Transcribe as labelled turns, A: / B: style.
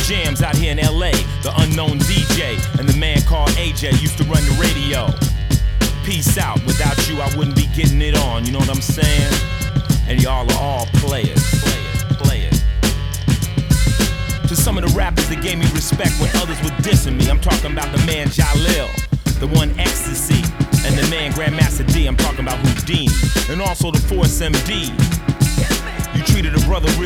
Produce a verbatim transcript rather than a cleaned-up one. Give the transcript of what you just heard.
A: jams out here in L A. The unknown D J and the man called A J used to run the radio. Peace out, without you I wouldn't be getting it on, you know what I'm saying? And y'all are all players, players, players. To some of the rappers that gave me respect when others were dissing me, I'm talking about the man Jalil, the one Ecstasy, and the man Grandmaster D, I'm talking about Houdini, and also the Force M D. You treated a brother real